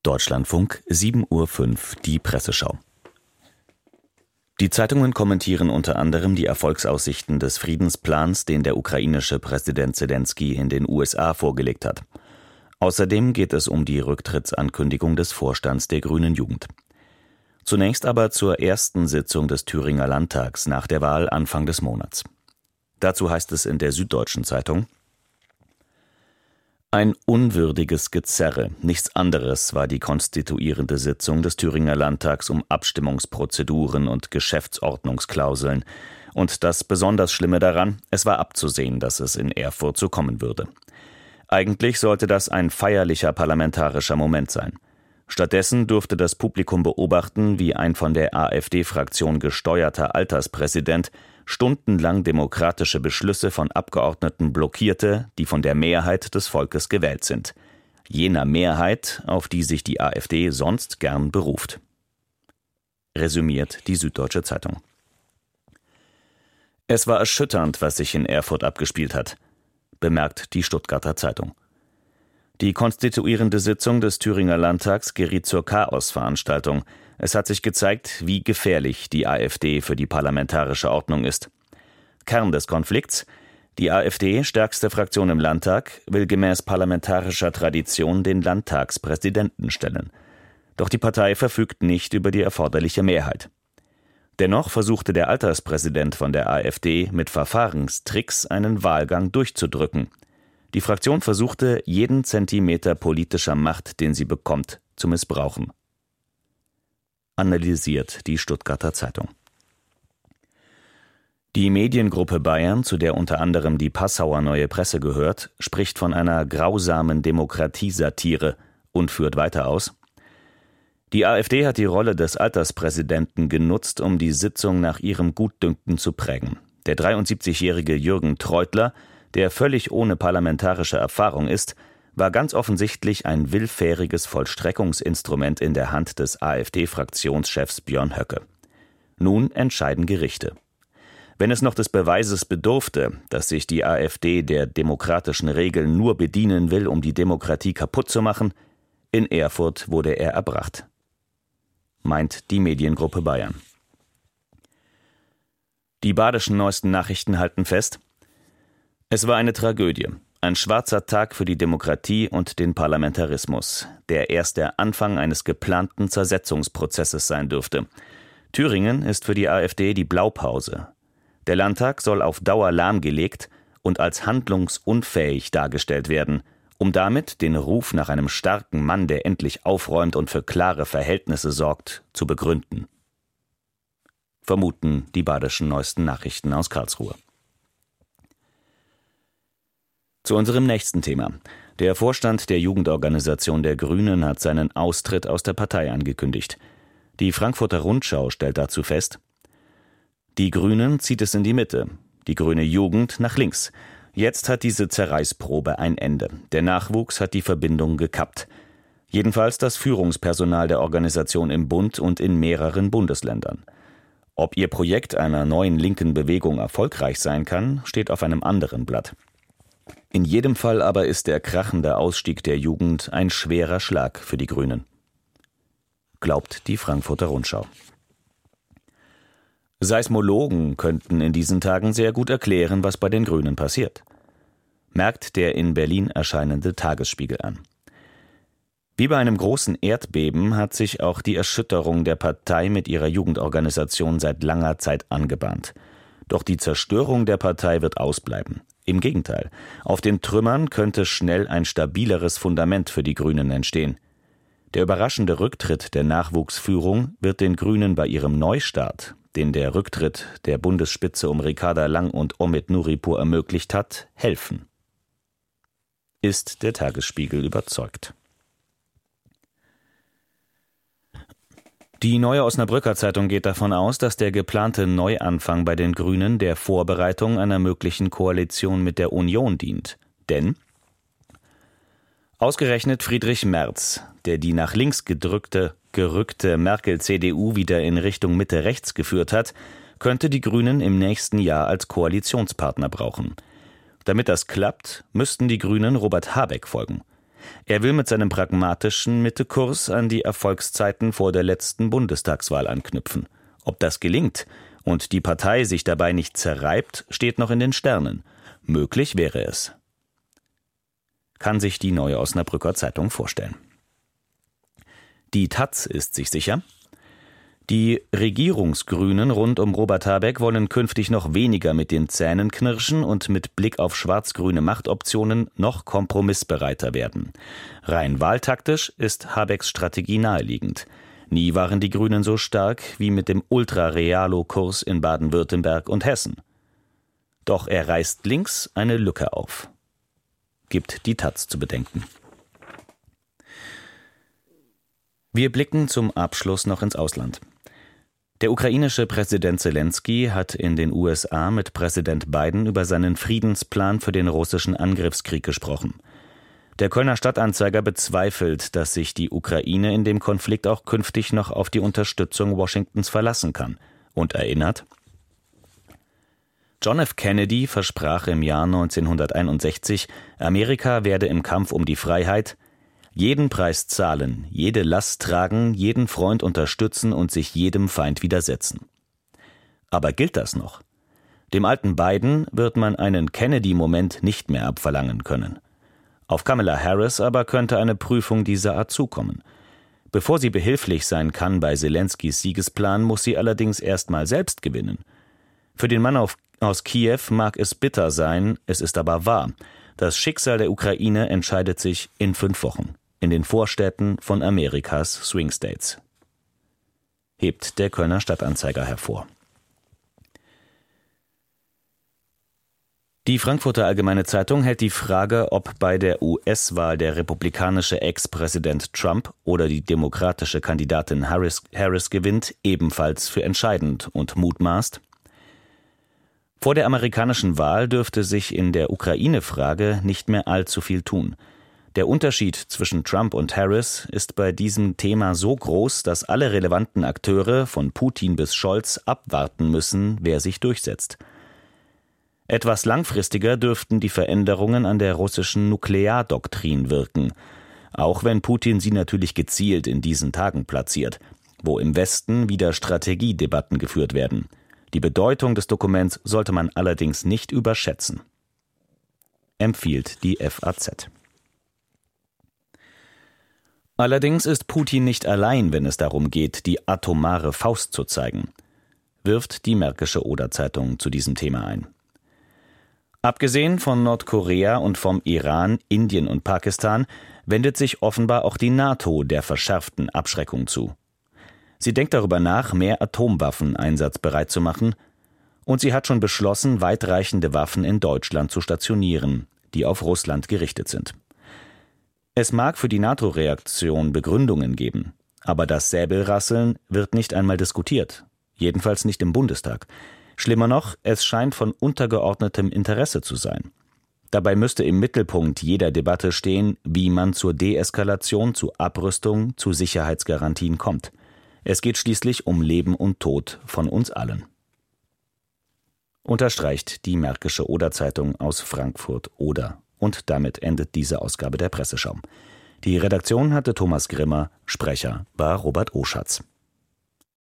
Deutschlandfunk, 7:05 Uhr, die Presseschau. Die Zeitungen kommentieren unter anderem die Erfolgsaussichten des Friedensplans, den der ukrainische Präsident Selenskyj in den USA vorgelegt hat. Außerdem geht es um die Rücktrittsankündigung des Vorstands der Grünen Jugend. Zunächst aber zur ersten Sitzung des Thüringer Landtags nach der Wahl Anfang des Monats. Dazu heißt es in der Süddeutschen Zeitung: Ein unwürdiges Gezerre, nichts anderes war die konstituierende Sitzung des Thüringer Landtags um Abstimmungsprozeduren und Geschäftsordnungsklauseln. Und das besonders Schlimme daran, es war abzusehen, dass es in Erfurt so kommen würde. Eigentlich sollte das ein feierlicher parlamentarischer Moment sein. Stattdessen durfte das Publikum beobachten, wie ein von der AfD-Fraktion gesteuerter Alterspräsident stundenlang demokratische Beschlüsse von Abgeordneten blockierte, die von der Mehrheit des Volkes gewählt sind. Jener Mehrheit, auf die sich die AfD sonst gern beruft. Resümiert die Süddeutsche Zeitung. Es war erschütternd, was sich in Erfurt abgespielt hat, bemerkt die Stuttgarter Zeitung. Die konstituierende Sitzung des Thüringer Landtags geriet zur Chaosveranstaltung. Es hat sich gezeigt, wie gefährlich die AfD für die parlamentarische Ordnung ist. Kern des Konflikts: Die AfD, stärkste Fraktion im Landtag, will gemäß parlamentarischer Tradition den Landtagspräsidenten stellen. Doch die Partei verfügt nicht über die erforderliche Mehrheit. Dennoch versuchte der Alterspräsident von der AfD mit Verfahrenstricks einen Wahlgang durchzudrücken. Die Fraktion versuchte, jeden Zentimeter politischer Macht, den sie bekommt, zu missbrauchen. Analysiert die Stuttgarter Zeitung. Die Mediengruppe Bayern, zu der unter anderem die Passauer Neue Presse gehört, spricht von einer grausamen Demokratiesatire und führt weiter aus: Die AfD hat die Rolle des Alterspräsidenten genutzt, um die Sitzung nach ihrem Gutdünken zu prägen. Der 73-jährige Jürgen Treutler, der völlig ohne parlamentarische Erfahrung ist, war ganz offensichtlich ein willfähriges Vollstreckungsinstrument in der Hand des AfD-Fraktionschefs Björn Höcke. Nun entscheiden Gerichte. Wenn es noch des Beweises bedurfte, dass sich die AfD der demokratischen Regeln nur bedienen will, um die Demokratie kaputt zu machen, in Erfurt wurde er erbracht. Meint die Mediengruppe Bayern. Die Badischen Neuesten Nachrichten halten fest: Es war eine Tragödie. Ein schwarzer Tag für die Demokratie und den Parlamentarismus, der erst der Anfang eines geplanten Zersetzungsprozesses sein dürfte. Thüringen ist für die AfD die Blaupause. Der Landtag soll auf Dauer lahmgelegt und als handlungsunfähig dargestellt werden, um damit den Ruf nach einem starken Mann, der endlich aufräumt und für klare Verhältnisse sorgt, zu begründen. Vermuten die Badischen Neuesten Nachrichten aus Karlsruhe. Zu unserem nächsten Thema. Der Vorstand der Jugendorganisation der Grünen hat seinen Austritt aus der Partei angekündigt. Die Frankfurter Rundschau stellt dazu fest: Die Grünen zieht es in die Mitte, die grüne Jugend nach links. Jetzt hat diese Zerreißprobe ein Ende. Der Nachwuchs hat die Verbindung gekappt. Jedenfalls das Führungspersonal der Organisation im Bund und in mehreren Bundesländern. Ob ihr Projekt einer neuen linken Bewegung erfolgreich sein kann, steht auf einem anderen Blatt. In jedem Fall aber ist der krachende Ausstieg der Jugend ein schwerer Schlag für die Grünen. Glaubt die Frankfurter Rundschau. Seismologen könnten in diesen Tagen sehr gut erklären, was bei den Grünen passiert. Merkt der in Berlin erscheinende Tagesspiegel an. Wie bei einem großen Erdbeben hat sich auch die Erschütterung der Partei mit ihrer Jugendorganisation seit langer Zeit angebahnt. Doch die Zerstörung der Partei wird ausbleiben. Im Gegenteil, auf den Trümmern könnte schnell ein stabileres Fundament für die Grünen entstehen. Der überraschende Rücktritt der Nachwuchsführung wird den Grünen bei ihrem Neustart, den der Rücktritt der Bundesspitze um Ricarda Lang und Omid Nuripur ermöglicht hat, helfen. Ist der Tagesspiegel überzeugt. Die Neue Osnabrücker Zeitung geht davon aus, dass der geplante Neuanfang bei den Grünen der Vorbereitung einer möglichen Koalition mit der Union dient. Denn ausgerechnet Friedrich Merz, der die nach links gerückte Merkel-CDU wieder in Richtung Mitte-Rechts geführt hat, könnte die Grünen im nächsten Jahr als Koalitionspartner brauchen. Damit das klappt, müssten die Grünen Robert Habeck folgen. Er will mit seinem pragmatischen Mittekurs an die Erfolgszeiten vor der letzten Bundestagswahl anknüpfen. Ob das gelingt und die Partei sich dabei nicht zerreibt, steht noch in den Sternen. Möglich wäre es. Kann sich die Neue Osnabrücker Zeitung vorstellen. Die taz ist sich sicher: Die Regierungsgrünen rund um Robert Habeck wollen künftig noch weniger mit den Zähnen knirschen und mit Blick auf schwarz-grüne Machtoptionen noch kompromissbereiter werden. Rein wahltaktisch ist Habecks Strategie naheliegend. Nie waren die Grünen so stark wie mit dem Ultra-Realo-Kurs in Baden-Württemberg und Hessen. Doch er reißt links eine Lücke auf. Gibt die taz zu bedenken. Wir blicken zum Abschluss noch ins Ausland. Der ukrainische Präsident Selenskyj hat in den USA mit Präsident Biden über seinen Friedensplan für den russischen Angriffskrieg gesprochen. Der Kölner Stadtanzeiger bezweifelt, dass sich die Ukraine in dem Konflikt auch künftig noch auf die Unterstützung Washingtons verlassen kann, und erinnert: John F. Kennedy versprach im Jahr 1961, Amerika werde im Kampf um die Freiheit jeden Preis zahlen, jede Last tragen, jeden Freund unterstützen und sich jedem Feind widersetzen. Aber gilt das noch? Dem alten Biden wird man einen Kennedy-Moment nicht mehr abverlangen können. Auf Kamala Harris aber könnte eine Prüfung dieser Art zukommen. Bevor sie behilflich sein kann bei Selenskys Siegesplan, muss sie allerdings erst mal selbst gewinnen. Für den Mann aus Kiew mag es bitter sein, es ist aber wahr. Das Schicksal der Ukraine entscheidet sich in 5 Wochen. In den Vorstädten von Amerikas Swing States. Hebt der Kölner Stadtanzeiger hervor. Die Frankfurter Allgemeine Zeitung hält die Frage, ob bei der US-Wahl der republikanische Ex-Präsident Trump oder die demokratische Kandidatin Harris gewinnt, ebenfalls für entscheidend und mutmaßt: Vor der amerikanischen Wahl dürfte sich in der Ukraine-Frage nicht mehr allzu viel tun. Der Unterschied zwischen Trump und Harris ist bei diesem Thema so groß, dass alle relevanten Akteure, von Putin bis Scholz, abwarten müssen, wer sich durchsetzt. Etwas langfristiger dürften die Veränderungen an der russischen Nukleardoktrin wirken, auch wenn Putin sie natürlich gezielt in diesen Tagen platziert, wo im Westen wieder Strategiedebatten geführt werden. Die Bedeutung des Dokuments sollte man allerdings nicht überschätzen. Empfiehlt die FAZ. Allerdings ist Putin nicht allein, wenn es darum geht, die atomare Faust zu zeigen, wirft die Märkische Oder-Zeitung zu diesem Thema ein. Abgesehen von Nordkorea und vom Iran, Indien und Pakistan wendet sich offenbar auch die NATO der verschärften Abschreckung zu. Sie denkt darüber nach, mehr Atomwaffen einsatzbereit zu machen, und sie hat schon beschlossen, weitreichende Waffen in Deutschland zu stationieren, die auf Russland gerichtet sind. Es mag für die NATO-Reaktion Begründungen geben, aber das Säbelrasseln wird nicht einmal diskutiert, jedenfalls nicht im Bundestag. Schlimmer noch, es scheint von untergeordnetem Interesse zu sein. Dabei müsste im Mittelpunkt jeder Debatte stehen, wie man zur Deeskalation, zu Abrüstung, zu Sicherheitsgarantien kommt. Es geht schließlich um Leben und Tod von uns allen. Unterstreicht die Märkische Oder-Zeitung aus Frankfurt-Oder. Und damit endet diese Ausgabe der Presseschau. Die Redaktion hatte Thomas Grimmer, Sprecher war Robert Oschatz.